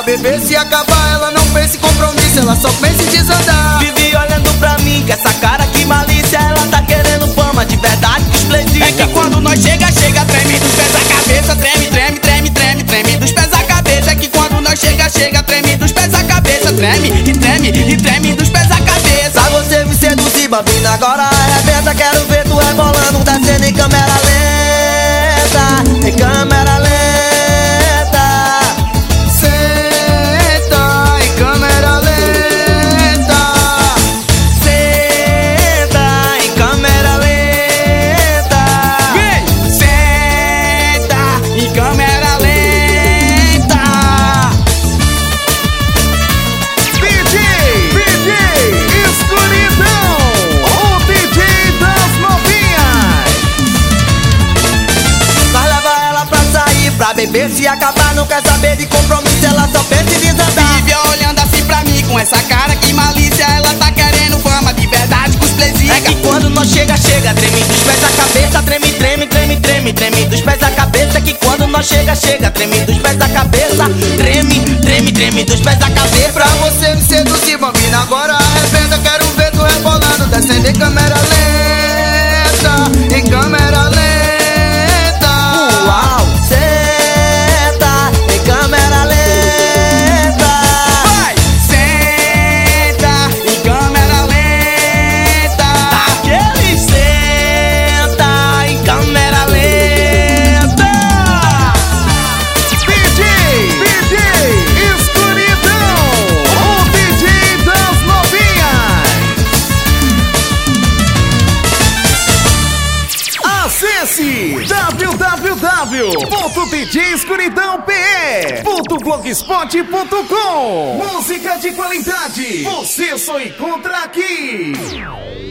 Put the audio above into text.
Pra beber se acabar, ela não pensa em compromisso, ela só pensa em desandar. Vive olhando pra mim, com essa cara que malícia. Ela tá querendo fama, de verdade que explodica. É que quando nós chega, treme dos pés à cabeça. Treme, treme, treme, treme, treme dos pés à cabeça. É que quando nós chega, treme dos pés à cabeça. Treme, e treme, e treme dos pés à cabeça. Pra você me seduzir, bambina, agora arrebenta. Quero ver tu rebolando, descendo em câmera lenta. Em câmera lenta. Senta em câmera lenta. Senta em câmera lenta. Senta em câmera lenta. DJ Escuridão, o DJ das novinhas. Nós leva ela pra sair, pra beber se acabar. Não quer saber de compromisso, ela só pensa em desandar. Vive olhando assim pra mim, com essa cara que malícia. Ela tá querendo fama, de verdade com os É que quando nós chega, treme dos pés à cabeça. Treme, treme, treme, treme, treme dos pés à cabeça. É que quando nós chega, treme dos pés à cabeça. Treme, treme, treme dos pés à cabeça. Pra você me seduzir, bambina, agora arrebenta. Quero ver tu rebolando, descendo em câmera lenta. Em câmera lenta. Uau, senta em câmera lenta. Vai! Senta em câmera lenta. Aquele senta em câmera lenta. DJ Escuridão, o DJ das novinhas. Acesse www.djescuridãope.blogspot.com. Música de qualidade você só encontra aqui.